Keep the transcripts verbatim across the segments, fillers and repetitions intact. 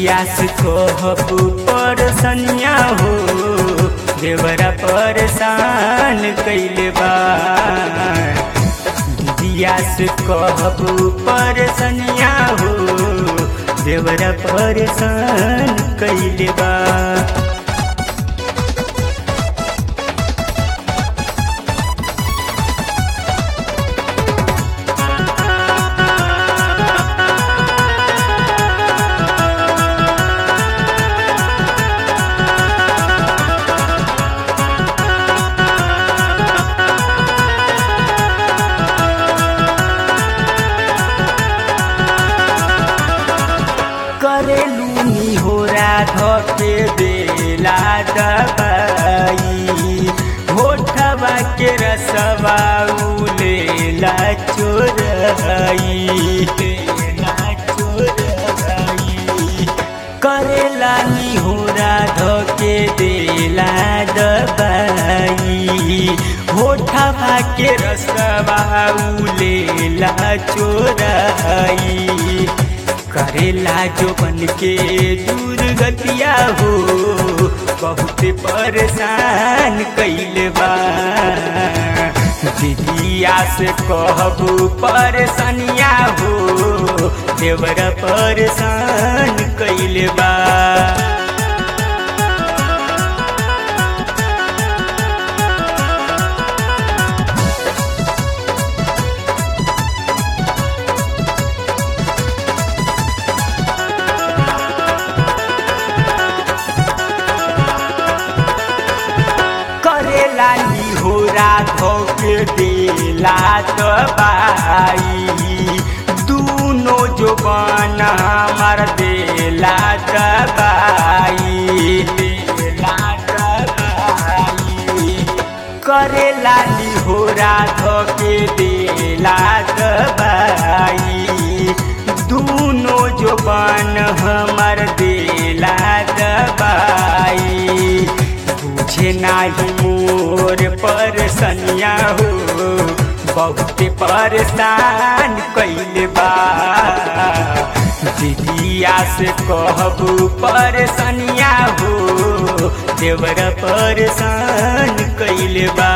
दियास कहबू परसनिया हो देवरा परेशान कैले बा दियास कहबू परसनिया हो देवरा परेशान कैले बा। करेलू निहोरा धके देला दबाई होठवा के रसवा उलेला चोराई लेला चोराई करेला निहोरा धके देला दबाई होठवा के रसवा उलेला चोराई करेला जो बन के दूर गतिया हो बहुत परेशान कैले बा दिदिया से कहबू परेशानिया हो देवरा परेशान कैले बा। लाली होरा धोके देला दबाई दूनो जो बना मार देला दबाई देला दबाई करे लाली होरा धोके देला दबाई दूनो जो बन हमार देला दबाई बुझे नाही मोर परसनिया हो बहुत परेशान कैले बा दिदिया से कहबू परसनिया हो देवरा परेशान कैले बा।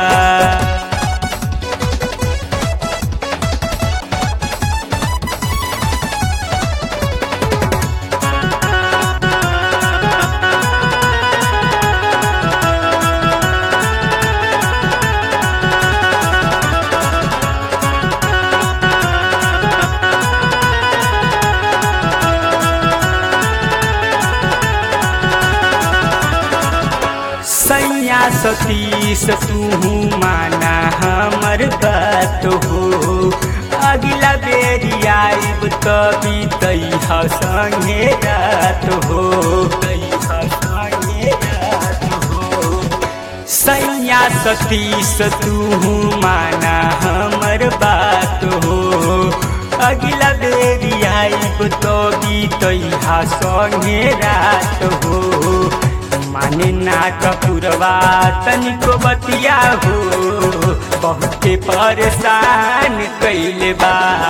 सैया सतीश तू माना हमर बात हो अगला बेरी आइब तभी तैहा संगे रात हो तैहा संगे रात हो सैया सतीश तू माना हमर बात हो अगला बेरी आइब तभी तैहा संगे रात हो माने ना कपूरवा तनिको बतिया हो बहुत परेशान कैले बा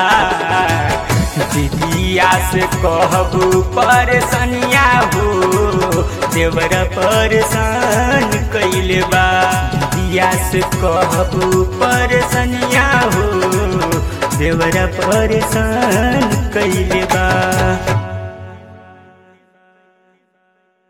दिदिया से कहबू परसनिया हो देवरा परेशान कैले बा दिदिया से कहबू परसनिया हो देवरा परेशान कैले बा।